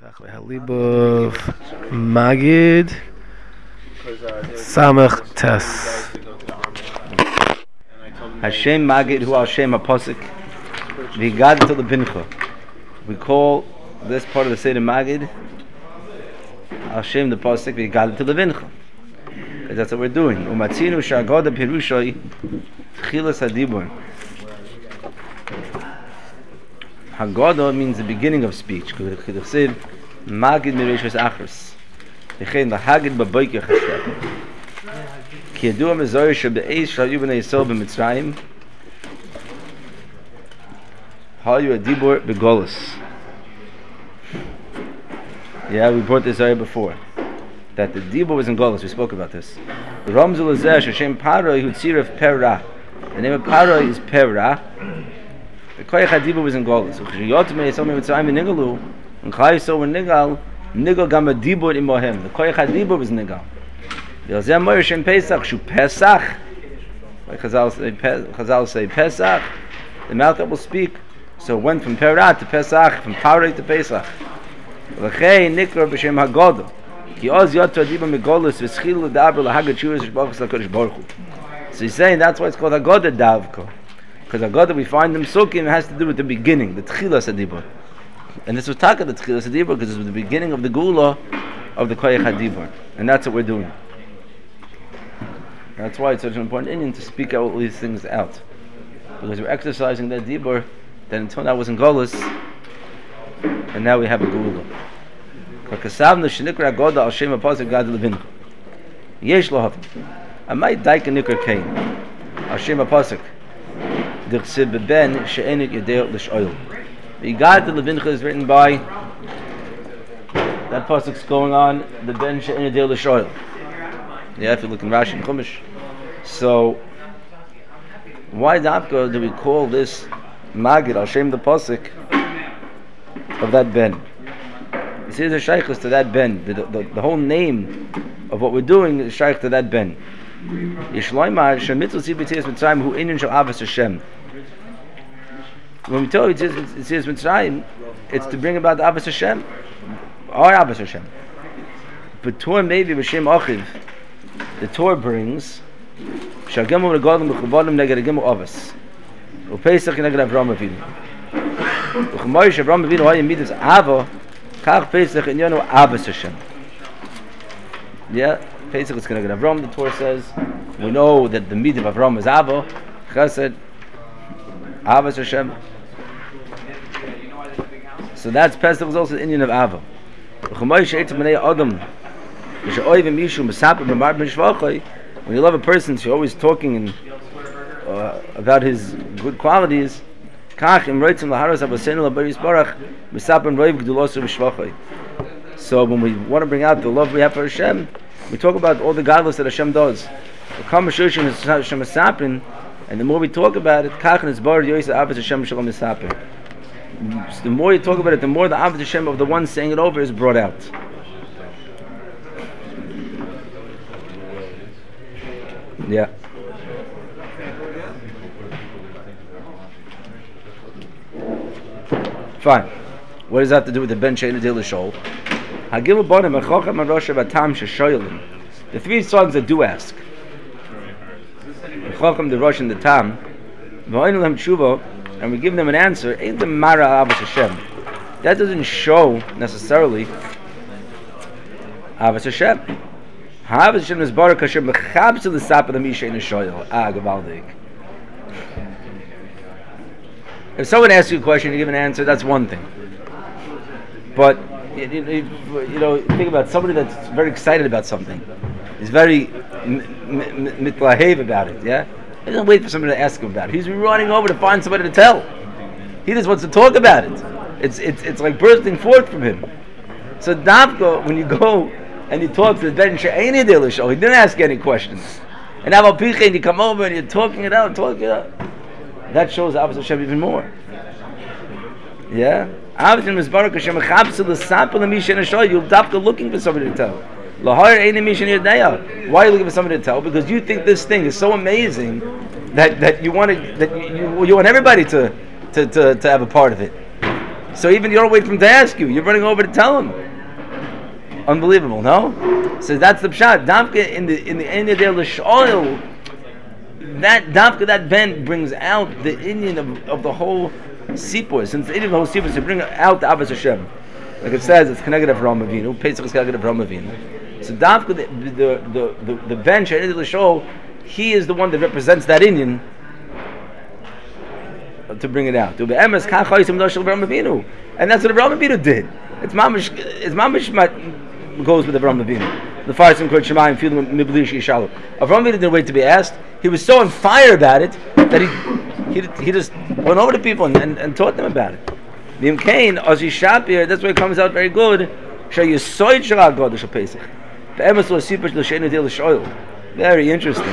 Halibov Magid Samach Tes Hashem Magid Hu Hashem Aposik Vigad to the Bincha. We call this part of the Seder Magid Hashem the Posik Vigad to the Bincha. Because that's what we're doing. Umatzinu Shagoda Pirushoi Chilas Hadibur. Haggadah means the beginning of speech. Magid Mireshus Achris. V'chein lahagid b'boykeh Hashem. Ki yadua mezoyer shebe'ez shayu b'nei Yisrael b'Mitzrayim. Hayu adibur b'golus. Yeah, we brought this area before. That the dibur was in Golus. We spoke about this. The Ramzul Azeh Hashem Paroi Hu Tziref Perah. The name of Paroi is Perah. The Koyach HaDibur was in Golus. Uchriyot me Yisrael b'Mitzrayim v'nigalu. And Chai Yisrael v'nigal. Nigal gam adibur imohem. The Koyach HaDibur was nigal. Yelzeh Moyer Shem Pesach Shu Pesach. Like Chazal say Pesach. The mouth that will speak. So it went from Perah to Pesach, from Paroi to Pesach. L'chei Nikra b'Shem Haggadah. Ki oz yotu adibur megolus v'schilu d'abur l'hagad shuas shbachas l'kodesh baruch Hu. So he's saying that's why it's called Haggadah Davka. Because Haggadah we find them Sukkim has to do with the beginning, the Tchilas Hadibur. And this was Taka the Tchilas Hadibur because it was the beginning of the Gula of the Koyach HaDibur. And that's what we're doing. That's why it's such an important Indian to speak all these things out. Because we're exercising that Dibur that until now was in Golus, and now we have a Gula. Kakasavna Shenikra Haggadah al Shem HaPosek Gad Levincha. Yesh lo hafen. I might daik a Nikra Kain. Al Shem HaPosek. D'chsib beben she'enik yedeo l'shoil. The Gad Levincha is written by that pasuk's going on the ben she'enik yedeo l'shoil. Yeah, if you look in Rashi and Chumash. So why Dafka do we call this Magid Al Shem the pasuk of that ben? You see, there's a shaykhus to that ben. The whole name of what we're doing is shaykh to that ben. Yishloimar Shemitzu Tzibitzias Mitzrayim Hu Inyan Shal Avos Hashem. When we tell you it says Mitzrayim, it's to bring about the Avos Hashem, our Avos Hashem. But Torah maybe B'Shem Achiv, the Torah brings Shagemu Regalim B'Chavadim Neged Agemu Avos U'Pesach Neged Avram Avinu U'Chamoyish Avram Avinu Hayim Midas Ava Kach Pesach Inyanu Avos Hashem. Yeah, Pesach is going to get Avram. The Torah says we know that the meat of Avram is Ava Chesed Avos Hashem. So that's Pesach is also the Indian of Ava. When you love a person, so you're always talking about his good qualities. So when we want to bring out the love we have for Hashem, we talk about all the godless that Hashem does. And the more we talk about it, the more you talk about it, the more the Avos Hashem of the one saying it over is brought out. Yeah. Fine. What does that have to do with the Ben Shein Adil Shol? The three songs that do ask. The Rosh and the Tam. And we give them an answer. Ain't the Mara Avos Hashem. That doesn't show necessarily Avos Hashem. Avos Hashem is Baruch Hashem Mechabs to the Sap of the Misha in the Shoyel. Gavaldik. If someone asks you a question, you give an answer, that's one thing. But you know, think about somebody that's very excited about something. He's very mitlahev about it. Yeah, he doesn't wait for somebody to ask him about it. He's running over to find somebody to tell. He just wants to talk about it. It's like bursting forth from him. So Davka, when you go and you talk to the Ben She'ein Adil Shol, he didn't ask any questions. And Aval Picha, and you come over and you're talking it out. That shows Avos Hashem even more. Yeah? Avos Hashem is Baruch Hashem Mechabs the Sap of the Misha in the Shoy. You're Davka looking for somebody to tell. Why are you looking for somebody to tell? Because you think this thing is so amazing that you want everybody to have a part of it. So even you don't wait for him to ask you. You're running over to tell him. Unbelievable, no? So that's the pshat. Damka in the Enya de l'shoil, that Damka, that ben brings out the Indian of the whole Sipur. Since the Indian of the whole Sipur, to bring out the Abbas Hashem. Like it says, it's connected to Avraham Avinu. Pesach is connected to Avraham Avinu. So Damka, the ben Enya de l'shoil, he is the one that represents that Indian to bring it out. And that's what Avraham Avinu did. It's mamish goes with Avraham Avinu. The Farsim called Shemayim, feeling Miblish Yishalu. Avraham Avinu didn't wait to be asked. He was so on fire about it that he just went over to people and taught them about it. The Imkain, Ozi Shapir, that's why it comes out very good. Very interesting.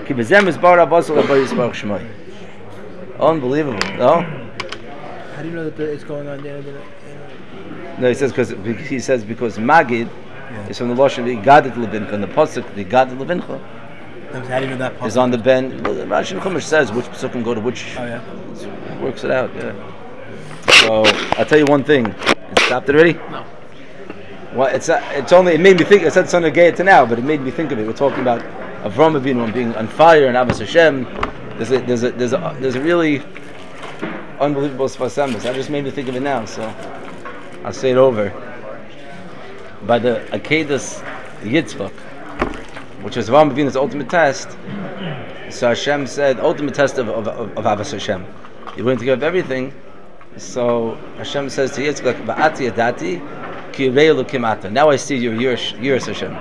Unbelievable, no? How do you know that it's going on there? No, he says because Magid is from the Lashon V'Igadet Levincha, and the pasuk V'Igadet Levincha How do you know that is on the ben. Rashi and Chumash says which pasukim go to which. Oh yeah. Works it out. Yeah. So I'll tell you one thing. It stopped already. No. Well, it made me think. I said something gay to now, but it made me think of it. We're talking about Avraham Avinu being on fire and Abbas Hashem. There's a really unbelievable sfasemis. That just made me think of it now. So I'll say it over. By the Akedas Yitzchak, which was Avraham Avinu's ultimate test, so Hashem said, ultimate test of Abbas Hashem. You're willing to give up everything. So Hashem says to Yitzchak, Ba'ati Adati, Ki Reilu Kimata. Now I see your Yiras Hashem.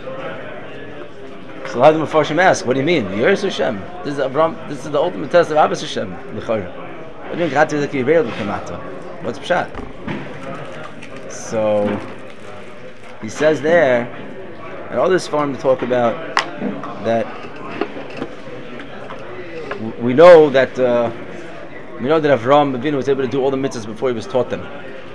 So how do the Mefarshim ask, what do you mean? Yiras Hashem. This is the ultimate test of Abbas Hashem. What do you mean, Ki Reilu Kimata? What's Pshat? So he says there, and all this farm to talk about that we know that Avraham Avinu was able to do all the mitzvahs before he was taught them.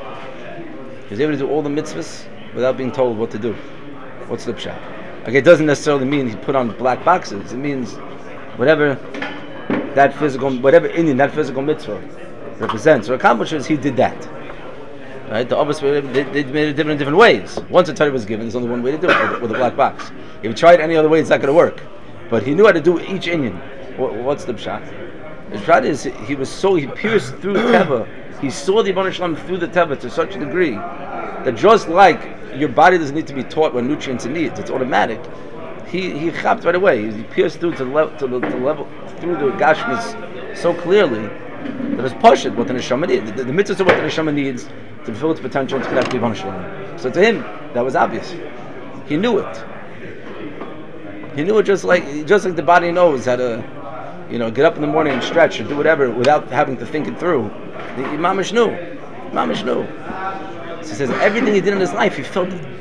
He was able to do all the mitzvahs without being told what to do. What's the pshat? Okay, it doesn't necessarily mean he put on black boxes. It means whatever Indian, that physical mitzvah represents or accomplishes, he did that. Right? The others they made it in different ways. Once a Torah was given, there's only one way to do it, with a black box. If you try it any other way, it's not going to work. But he knew how to do each Indian. What's the pshat? The pshat is he pierced through Teva. He saw the Yibon Shalom through the Teva to such a degree that just like your body doesn't need to be taught what nutrients it needs, it's automatic. He chapped right away. He pierced through to the level through the Gashmis so clearly that it's pashut what the neshama needs. The mitzvahs are what the neshama needs to fulfill its potential and to connect to Yibon Shalom. So to him, that was obvious. He knew it. He knew it just like the body knows how to, get up in the morning and stretch or do whatever without having to think it through. The Mamish knew. So he says everything he did in his life, he felt it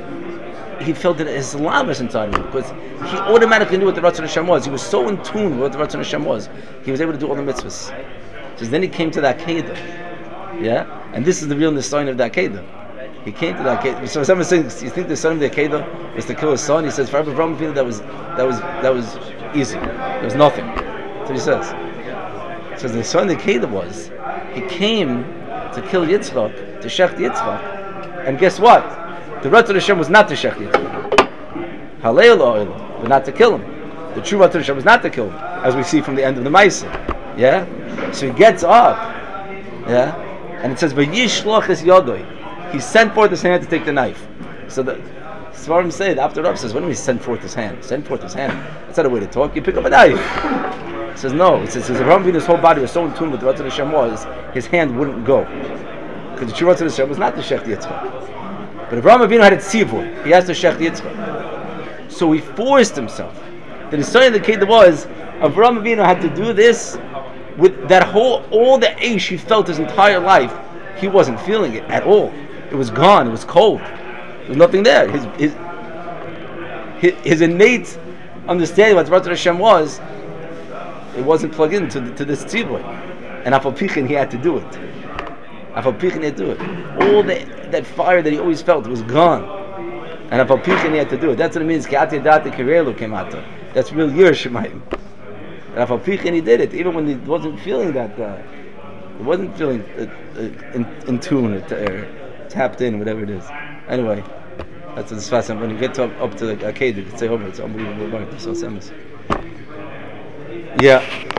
as lavish inside of him because he automatically knew what the Ratzon Hashem was. He was so in tune with what the Ratzon Hashem was. He was able to do all the mitzvahs. So then he came to that Akedah. Yeah? And this is the real sign of the Akedah. He came to the Akedah. So someone says, you think the son of the Akedah was to kill his son? He says, for Avraham Avinu, that was easy. There was nothing. That's what he says. So the son of the Akedah was, he came to kill Yitzchak, to Shech Yitzchak. And guess what? The Ratzon Hashem was not to Shech Yitzchak. Halei lo, but not to kill him. The true Ratzon Hashem was not to kill him, as we see from the end of the Maaseh. Yeah? So he gets up. Yeah? And it says, V'yishloch es yodoi. He sent forth his hand to take the knife. So the Svarim say, after Rav says, what do you mean send forth his hand? Send forth his hand. That's not a way to talk. You pick up a knife. He says, no. It says, Avraham Avinu's whole body was so in tune with what the Ratzon Hashem was, his hand wouldn't go. Because the true Ratzon Hashem was not the Shech Yitzchak. But Avraham Avinu had a tzivur. He has to Shech Yitzchak. So he forced himself. The design of the Kedah was, Avraham Avinu had to do this with that all the ash he felt his entire life. He wasn't feeling it at all. It was gone. It was cold. There was nothing there. His innate understanding of what Ratzon Hashem was, it wasn't plugged into this tzibur. And Afal Pichin, he had to do it. All that fire that he always felt was gone. And Afal Pichin, he had to do it. That's what it means. That's real Yiras Shemayim. And Afal Pichin, he did it. Even when he wasn't feeling that It wasn't feeling in tune, tapped in, whatever it is. Anyway, that's what's fascinating. When you get up to the arcade, you can say, "Oh, it's unbelievable." So, yeah.